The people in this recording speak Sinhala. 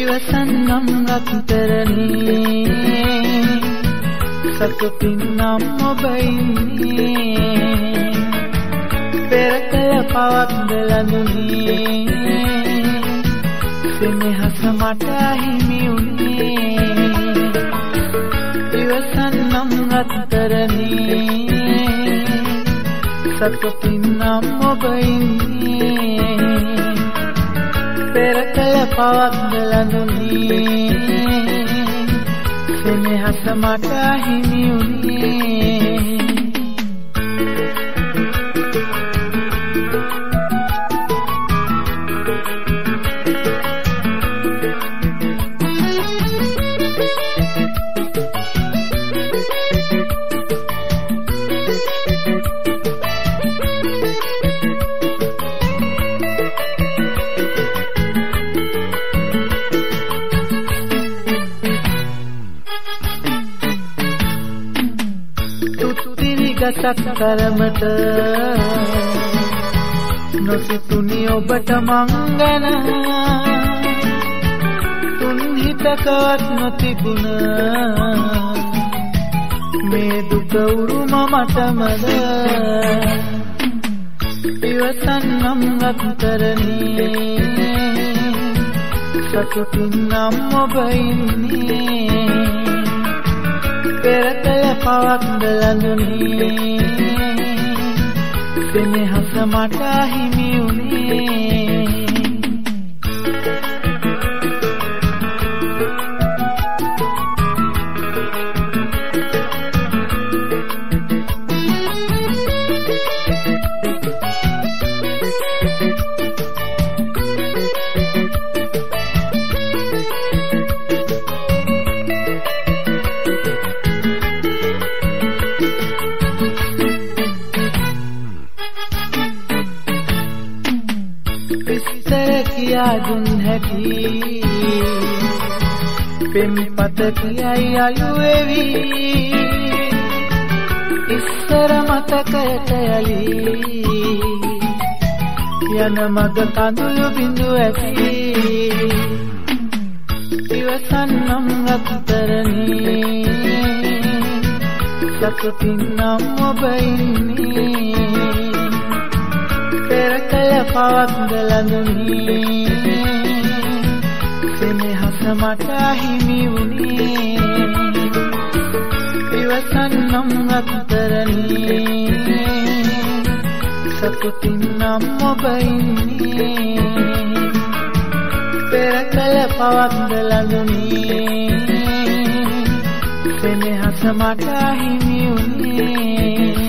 ඉවසන්නම් රත්තරනේ සතුටින්නම් ඔබ ඉන්නේ පෙරකල පවක් දලඳුනේ සෙනෙහස මට හිමි උනේ ඉවසන්නම් රත්තරනේ සතුටින්නම් ඔබ ඉන්නේ පෙරකල පවක් දලඳුනේ සෙනෙහස මට හිමි උනේ ගසක් කරමත නොසිතුනි ඔබට මංගන තුන් හිතකවත් නොතිබුණ මේ දුක උරුම මටමද ඉවසන්නම් රත්තරනේ සතුටින්නම් ඔබ ඉන්නේ පෙරකල පවක් දලඳුනේ සෙනෙහස මට හිමි උනේ කියා දුන් හැටි පෙම්පත කියයි අලුවේවි ඉස්සර මතකයට යලි යන මග කඳුළු බිඳු ඇති ඉවසන්නම් රත්තරනේ සතුටින්නම් ඔබ ඉන්නේ පෙරකල පවක් දලඳුනේ සෙනෙහස මට හිමි උනේ ඉවසන්නම් රත්තරනේ සතුටින්නම් ඔබ ඉන්නේ පෙරකල පවක් දලඳුනේ සෙනෙහස මට හිමි උනේ